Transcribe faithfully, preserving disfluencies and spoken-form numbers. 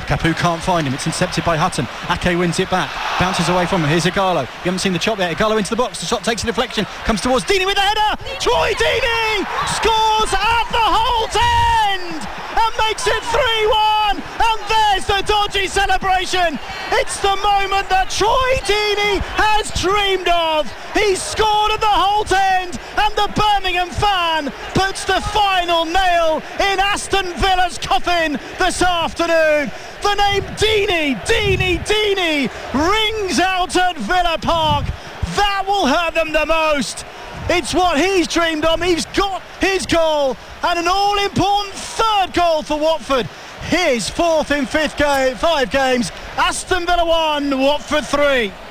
Capoue can't find him. It's intercepted by Hutton. Ake wins it back. Bounces away from him. Here's Igalo. You haven't seen the chop yet. Igalo into the box. The shot takes a deflection. Comes towards Deeney with the header. Troy Deeney scores at the Holte End and makes it three one. And there's the dodgy celebration. It's the moment that Troy Deeney has dreamed of. He's scored at the Holte End, and the Birmingham fan puts the final nail in Aston Villa's coffin this afternoon. The name Deeney, Deeney, Deeney rings out at Villa Park. That will hurt them the most. It's what he's dreamed of. He's got his goal, and an all-important third goal for Watford. His fourth in fifth game, five games. Aston Villa one, Watford three.